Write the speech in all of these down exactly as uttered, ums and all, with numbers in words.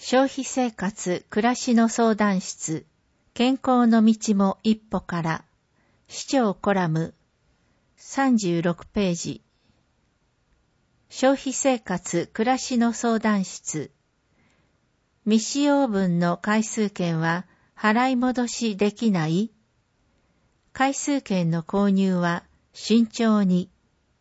消費生活暮らしの相談室、健康の道も一歩から、市長コラム、さんじゅうろくページ。消費生活暮らしの相談室。未使用分の回数券は払い戻しできない？回数券の購入は慎重に。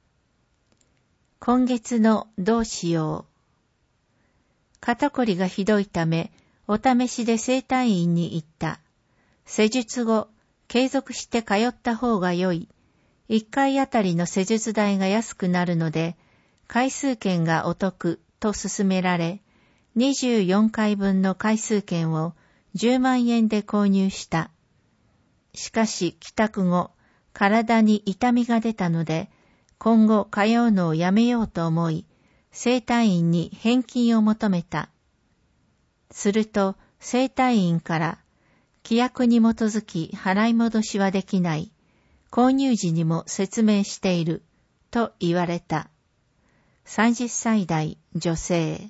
今月のどうしよう。肩こりがひどいため、お試しで整体院に行った。施術後、継続して通った方が良い。いっかいあたりの施術代が安くなるので、回数券がお得と勧められ、にじゅうよんかいぶんの回数券をじゅうまんえんで購入した。しかし帰宅後、体に痛みが出たので、今後通うのをやめようと思い、整体院に返金を求めた。すると整体院から、規約に基づき払い戻しはできない。購入時にも説明している。と言われた。さんじゅっさい代女性。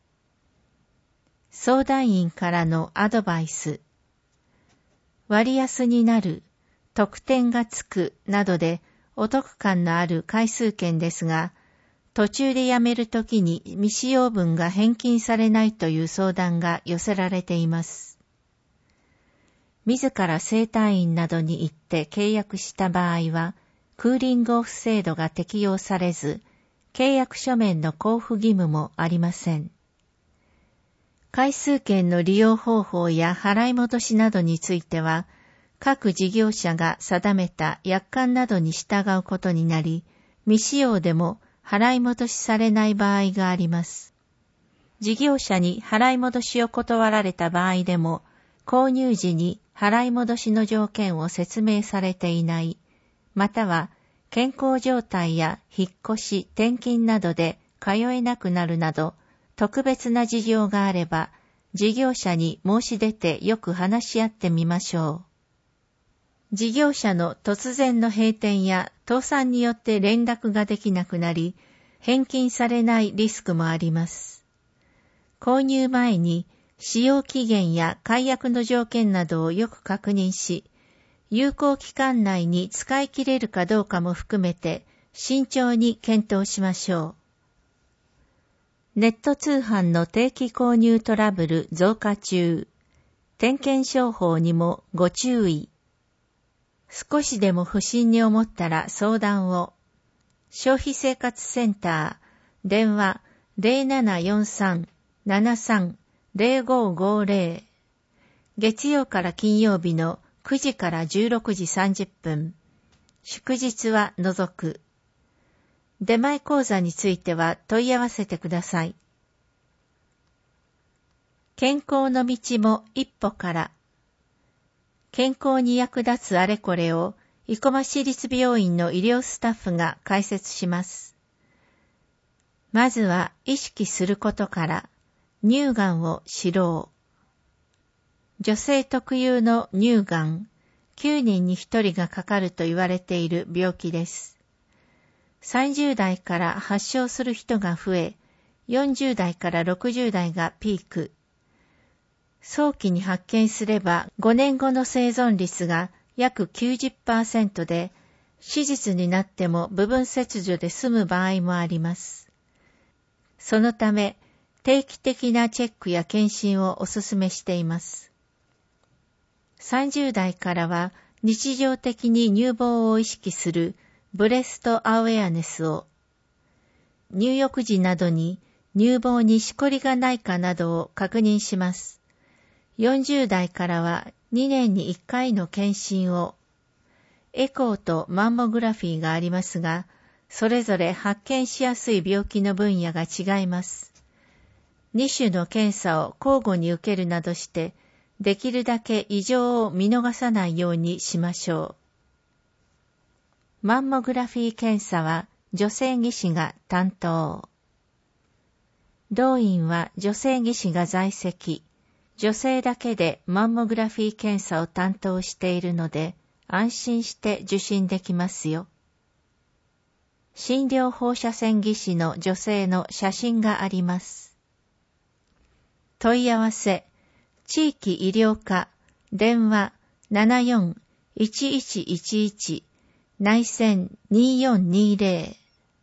相談員からのアドバイス。割安になる、特典がつくなどでお得感のある回数券ですが、途中でやめるときに未使用分が返金されないという相談が寄せられています。自ら整体院などに行って契約した場合は、クーリングオフ制度が適用されず、契約書面の交付義務もありません。回数券の利用方法や払い戻しなどについては、各事業者が定めた約款などに従うことになり、未使用でも払い戻しされない場合があります。事業者に払い戻しを断られた場合でも、購入時に払い戻しの条件を説明されていない、または健康状態や引っ越し、転勤などで通えなくなるなど、特別な事情があれば、事業者に申し出てよく話し合ってみましょう。事業者の突然の閉店や倒産によって連絡ができなくなり、返金されないリスクもあります。購入前に使用期限や解約の条件などをよく確認し、有効期間内に使い切れるかどうかも含めて慎重に検討しましょう。ネット通販の定期購入トラブル増加中。点検商法にもご注意。少しでも不審に思ったら相談を。消費生活センター、電話 ゼロななよんさん ななさん ゼロごごゼロ。月曜から金曜日のくじからじゅうろくじさんじゅっぷん。祝日は除く。出前講座については問い合わせてください。健康の道も一歩から。健康に役立つあれこれを生駒市立病院の医療スタッフが解説します。まずは意識することから乳がんを知ろう。女性特有の乳がん、きゅうにんにひとりがかかると言われている病気です。さんじゅう代から発症する人が増え、よんじゅう代からろくじゅう代がピーク。早期に発見すればごねんごの生存率が約 きゅうじゅっパーセント で、手術になっても部分切除で済む場合もあります。そのため、定期的なチェックや検診をお勧めしています。さんじゅう代からは日常的に乳房を意識するブレストアウェアネスを、入浴時などに乳房にしこりがないかなどを確認します。よんじゅう代からはにねんにいっかいの検診を、エコーとマンモグラフィーがありますが、それぞれ発見しやすい病気の分野が違います。に種の検査を交互に受けるなどして、できるだけ異常を見逃さないようにしましょう。マンモグラフィー検査は女性技師が担当。同院は女性技師が在籍。女性だけでマンモグラフィー検査を担当しているので、安心して受診できますよ。診療放射線技師の女性の写真があります。 問い合わせ、地域医療課、電話 ななよんいちいちいちいち 内線にーよんにーぜろ。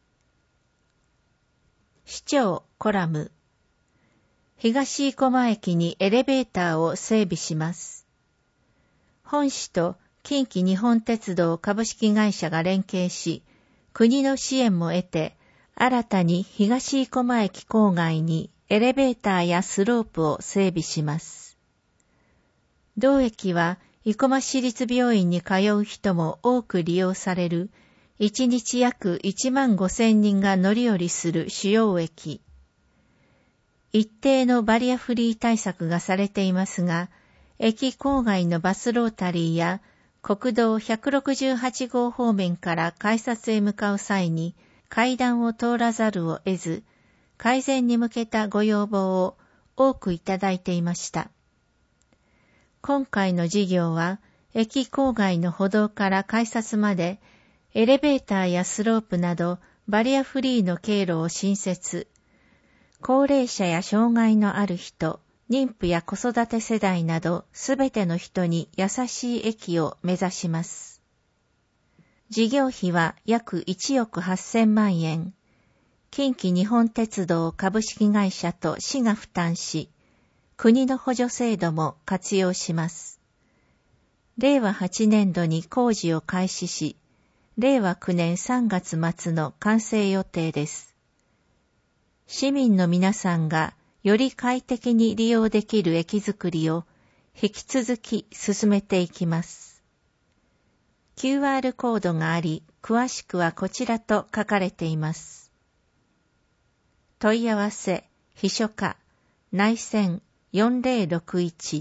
市長コラム。東生駒駅にエレベーターを整備します。本市と近畿日本鉄道株式会社が連携し、国の支援も得て、新たに東生駒駅構外にエレベーターやスロープを整備します。同駅は生駒市立病院に通う人も多く利用される、いちにち約いちまんごせんにんが乗り降りする主要駅。一定のバリアフリー対策がされていますが、駅構外のバスロータリーや国道ひゃくろくじゅうはちごう方面から改札へ向かう際に階段を通らざるを得ず、改善に向けたご要望を多くいただいていました。今回の事業は、駅構外の歩道から改札まで、エレベーターやスロープなどバリアフリーの経路を新設、高齢者や障害のある人、妊婦や子育て世代などすべての人に優しい駅を目指します。事業費は約いちおくはっせんまんえん。近畿日本鉄道株式会社と市が負担し、国の補助制度も活用します。れいわはちねんどに工事を開始し、れいわきゅうねんさんがつまつの完成予定です。市民の皆さんがより快適に利用できる駅づくりを引き続き進めていきます。キューアール コードがあり、詳しくはこちらと書かれています。問い合わせ、秘書課、内線よんぜろろくいち。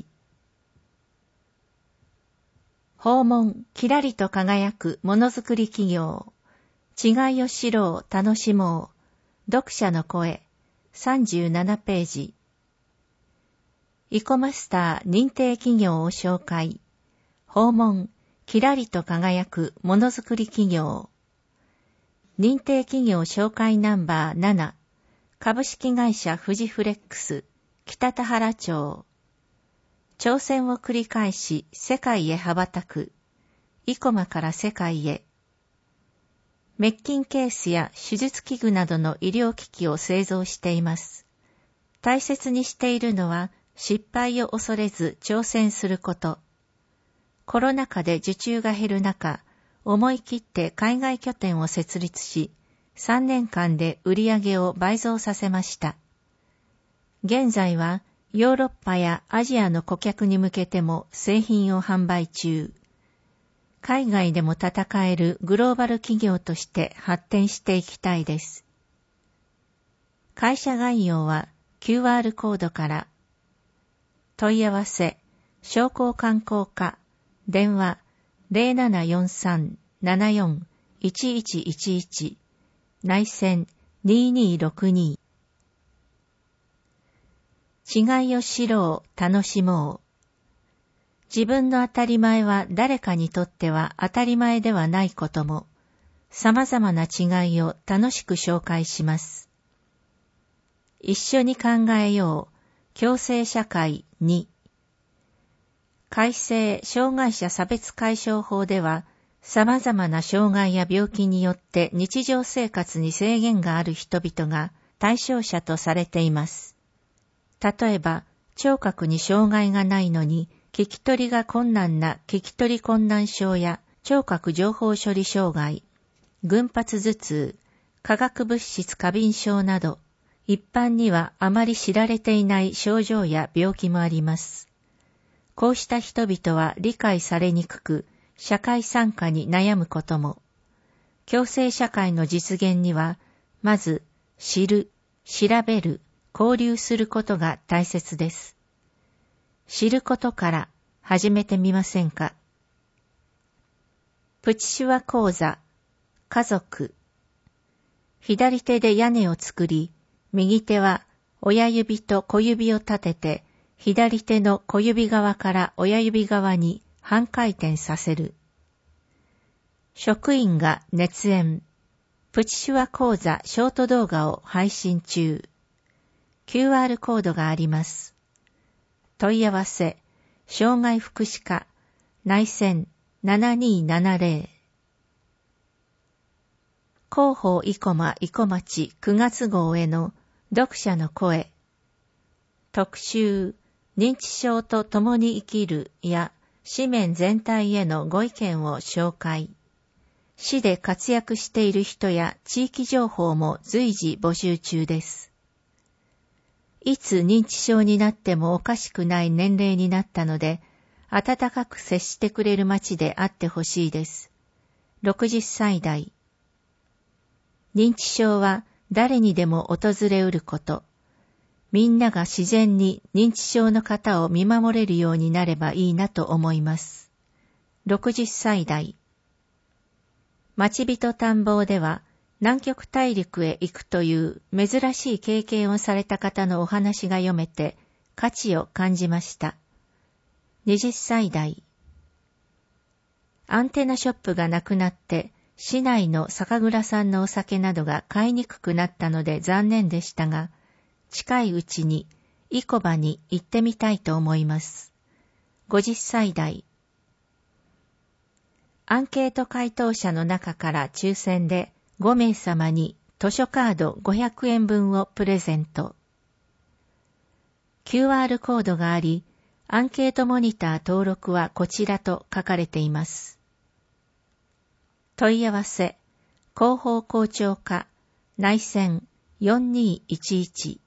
訪問、きらりと輝くものづくり企業。違いを知ろう、楽しもう。読者の声、さんじゅうななページ。イコマスター認定企業を紹介。訪問、きらりと輝くものづくり企業。認定企業紹介ナンバーなな。株式会社フジフレックス、北田原町。挑戦を繰り返し世界へ羽ばたく。生駒から世界へ。滅菌ケースや手術器具などの医療機器を製造しています。大切にしているのは失敗を恐れず挑戦すること。コロナ禍で受注が減る中、思い切って海外拠点を設立し、さんねんかんで売り上げを倍増させました。現在はヨーロッパやアジアの顧客に向けても製品を販売中。海外でも戦えるグローバル企業として発展していきたいです。会社概要は キューアール コードから。問い合わせ、商工観光課、電話 ゼロななよんさん ななよん いちいちいちいち、内線にーにーろくに。違いを知ろう、楽しもう。自分の当たり前は誰かにとっては当たり前ではないことも、様々な違いを楽しく紹介します。一緒に考えよう、共生社会に。改正障害者差別解消法では、様々な障害や病気によって日常生活に制限がある人々が対象者とされています。例えば、聴覚に障害がないのに、聞き取りが困難な聞き取り困難症や聴覚情報処理障害、群発頭痛、化学物質過敏症など、一般にはあまり知られていない症状や病気もあります。こうした人々は理解されにくく、社会参加に悩むことも。共生社会の実現には、まず、知る、調べる、交流することが大切です。知ることから始めてみませんか。プチシュワ講座、家族。左手で屋根を作り、右手は親指と小指を立てて、左手の小指側から親指側に半回転させる。職員が熱演。プチシュワ講座ショート動画を配信中。キューアール コードがあります。 問い合わせ、障害福祉課、内線ななにーななぜろ。広報生駒生駒町くがつ号への読者の声。特集、認知症と共に生きるや紙面全体へのご意見を紹介。市で活躍している人や地域情報も随時募集中です。いつ認知症になってもおかしくない年齢になったので、温かく接してくれる町であってほしいです。ろくじゅっさい代。認知症は誰にでも訪れうること。みんなが自然に認知症の方を見守れるようになればいいなと思います。ろくじゅっさい代。町人探訪では南極大陸へ行くという珍しい経験をされた方のお話が読めて価値を感じました。はたち代。アンテナショップがなくなって市内の酒蔵さんのお酒などが買いにくくなったので残念でしたが、近いうちに生駒に行ってみたいと思います。ごじゅっさい代。アンケート回答者の中から抽選でごめいさまに図書カードごひゃくえんぶんをプレゼント。キューアール コードがあり、アンケートモニター登録はこちらと書かれています。問い合わせ、広報校長課、内線よんにーいちいち。